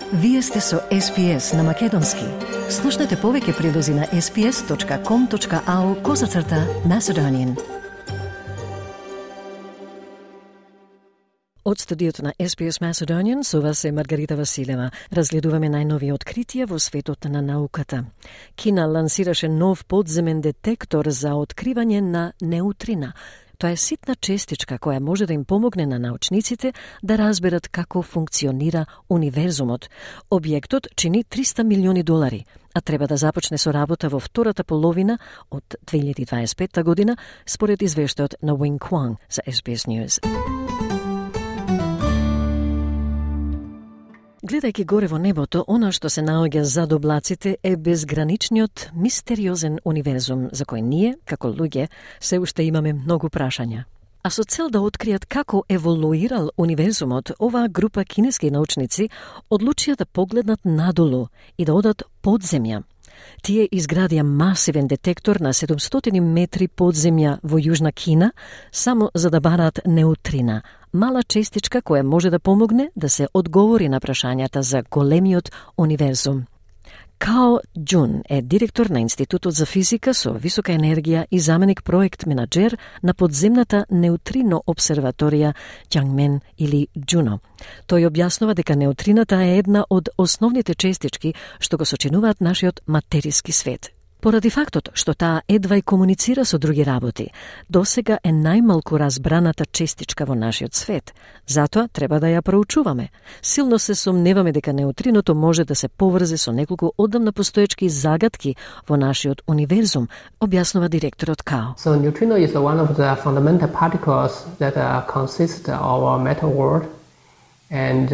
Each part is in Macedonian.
Вие сте со SPS на Македонски. Слушнете повеќе прилози на sps.com.au/Macedonian. Од студиото на SPS Macedonian со вас е Маргарита Василева. Разгледуваме најнови откритија во светот на науката. Кина лансираше нов подземен детектор за откривање на неутрина. Тоа е ситна честичка која може да им помогне на научниците да разберат како функционира универзумот. Објектот чини $300 милиони, а треба да започне со работа во втората половина од 2025 година, според извештајот на Wing Kwang за SBS News. Гледајќи горе во небото, она што се наоѓа зад облаците е безграничниот, мистериозен универзум за кој ние, како луѓе, се уште имаме многу прашања. А со цел да откријат како еволуирал универзумот, оваа група кинески научници одлучија да погледнат надолу и да одат под земја. Тие изградија масивен детектор на 700 метри под земја во Јужна Кина, само за да бараат неутрина, мала честичка која може да помогне да се одговори на прашањата за големиот универзум. Као Джун е директор на Институтот за физика со висока енергија и заменик проект менаџер на подземната неутрино обсерваторија Чангмен или Джуно. Тој објаснува дека неутрината е една од основните честички што го сочинуваат нашиот материски свет. Поради фактот што таа едва и комуницира со други работи, досега е најмалку разбраната честичка во нашиот свет. Затоа треба да ја проучуваме. Силно се сомневаме дека неутриното може да се поврзе со неколку одамна постоечки загадки во нашиот универзум, објаснува директорот Као. So neutrino is one of the fundamental particles that consist of our matter world, and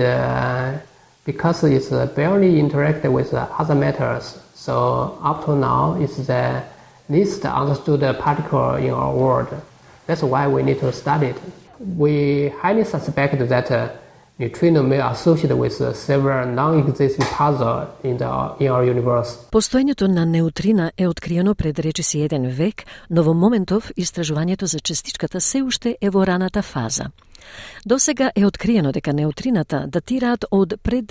because it's barely interacted with other matters. So up to now, it's the least understood particle in our world. That's why we need to study it. We highly suspect that neutrino may associate with several non-existing puzzles in our universe. Постоењето на неутрина е откриено пред речиси 1 век, но во моментов истражувањето за честичката се уште е во раната фаза. Досега е откриено дека неутрината датираат од пред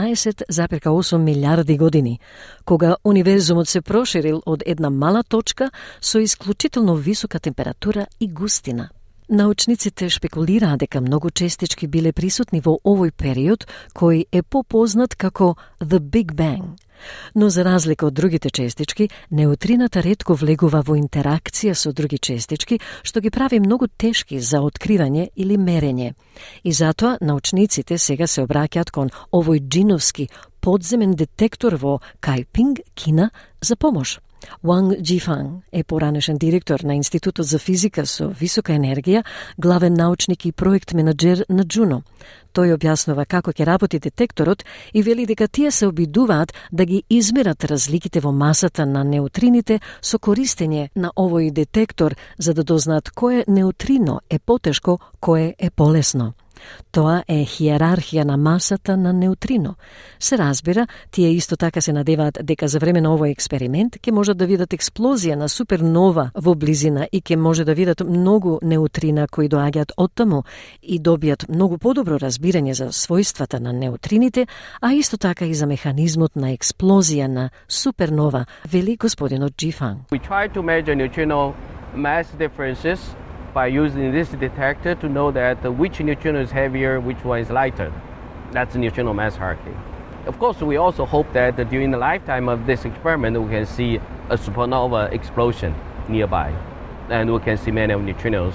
13,8 милиарди години, кога универзумот се проширил од една мала точка со исклучително висока температура и густина. Научниците шпекулираа дека многу честички биле присутни во овој период, кој е попознат како The Big Bang. Но за разлика од другите честички, неутрината ретко влегува во интеракција со други честички, што ги прави многу тешки за откривање или мерење. И затоа научниците сега се обраќаат кон овој джиновски подземен детектор во Кајпинг, Кина, за помош. Wang Jifang е поранешен директор на Институтот за физика со висока енергија, главен научник и проект менаџер на Джуно. Тој објаснува како ќе работи детекторот и вели дека тие се обидуваат да ги измерат разликите во масата на неутрините со користење на овој детектор за да дознаат кое неутрино е потешко, кое е полесно. Тоа е хиерархија на масата на неутрино. Се разбира, тие исто така се надеваат дека за време на овој експеримент ќе можат да видат експлозија на супернова во близина и ќе може да видат многу неутрина кои доаѓаат оттаму и добијат многу подобро разбирање за својствата на неутрините, а исто така и за механизмот на експлозија на супернова, вели господинот Джифан. We try to measure neutrino mass differences by using this detector to know that which neutrino is heavier, which one is lighter. That's the neutrino mass hierarchy. Of course, we also hope that during the lifetime of this experiment, we can see a supernova explosion nearby. And we can see many of neutrinos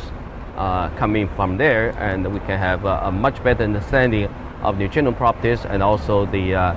coming from there, and we can have a much better understanding of neutrino properties and also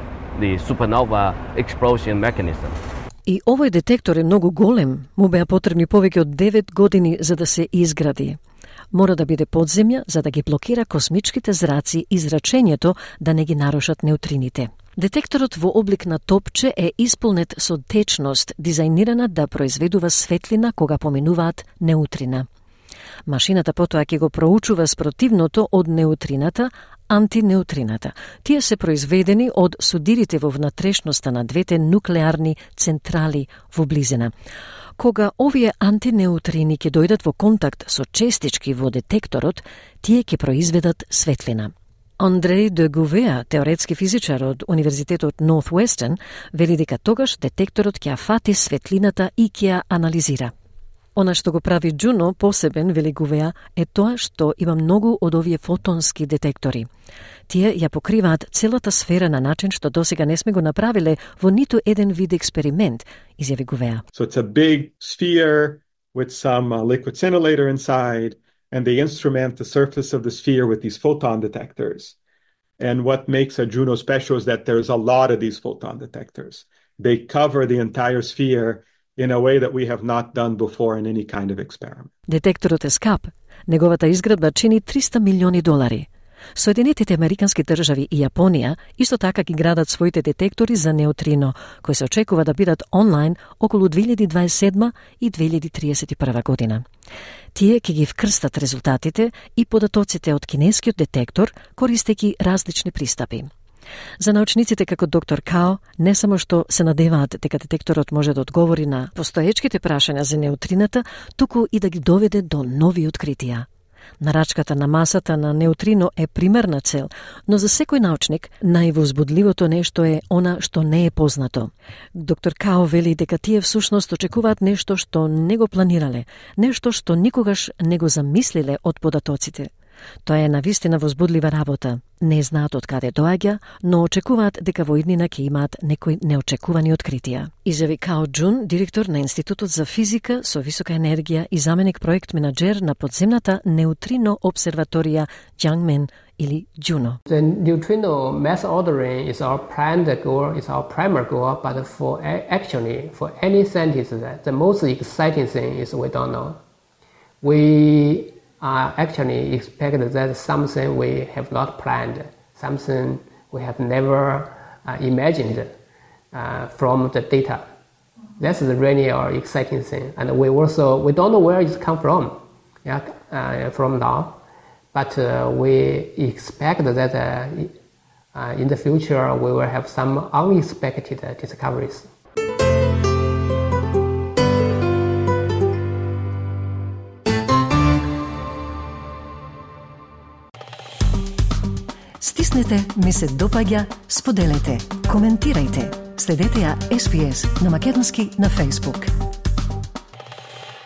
the supernova explosion mechanism. И овој детектор е многу голем, му беа потребни повеќе од 9 години за да се изгради. Мора да биде под земја за да ги блокира космичките зраци и зрачењето да не ги нарушат неутрините. Детекторот во облик на топче е исполнет со течност, дизајнирана да произведува светлина кога поминуваат неутрина. Машината потоа ќе го проучува спротивното од неутрината, антинеутрината. Тие се произведени од судирите во внатрешноста на двете нуклеарни централи во близина. Кога овие антинеутрини ќе дојдат во контакт со честички во детекторот, тие ќе произведат светлина. Андрей де Гувеа, теоретски физичар од Универзитетот Northwestern, вели дека тогаш детекторот ќе ја фати светлината и ќе ја анализира. Она што го прави Juno посебен, вели Гувеа, е тоа што има многу од овие фотонски детектори. Тие ја покриваат целата сфера на начин што досега не сме го направиле во ниту еден вид експеримент, изјави Гувеа. So it's a big sphere with some liquid scintillator inside, and they instrument the surface of the sphere with these photon detectors. And what makes a Juno special is that there's a lot of these photon detectors. They cover the entire sphere in a way that we have not done before in any kind of experiment. Детекторот е скап. Неговата изградба чини $300 милиони. Соединетите Американски држави и Јапонија исто така ги градат своите детектори за неутрино, кои се очекува да бидат онлайн околу 2027 и 2031 година. Тие ќе ги вкрстат резултатите и податоците од кинескиот детектор, користејќи различни пристапи. За научниците како доктор Као, не само што се надеваат дека детекторот може да одговори на постоечките прашања за неутрината, туку и да ги доведе до нови откритија. Нарачката на масата на неутрино е примерна цел, но за секој научник највозбудливото нешто е она што не е познато. Доктор Као вели дека тие всушност очекуваат нешто што не го планирале, нешто што никогаш не го замислиле од податоците. Тоа е навистина возбудлива работа. Не знаат од каде доаѓа, но очекуваат дека во иднина ќе имаат некои неочекувани откритија. Изјави Као Джун, директор на Институтот за физика со висока енергија и заменик проект менаџер на подземната неутрино обсерваторија Jiangmen или Juno. The neutrino mass ordering is our planned goal, is our primary goal, but for any scientist, the most exciting thing is we don't know. We actually expect that something we have not planned, something we have never imagined from the data. That's really our exciting thing. And we don't know where it come from, from now, but we expect that in the future we will have some unexpected discoveries. Стиснете, ми се допаѓа, споделете, коментирајте. Следете ја SPS на македонски на Facebook.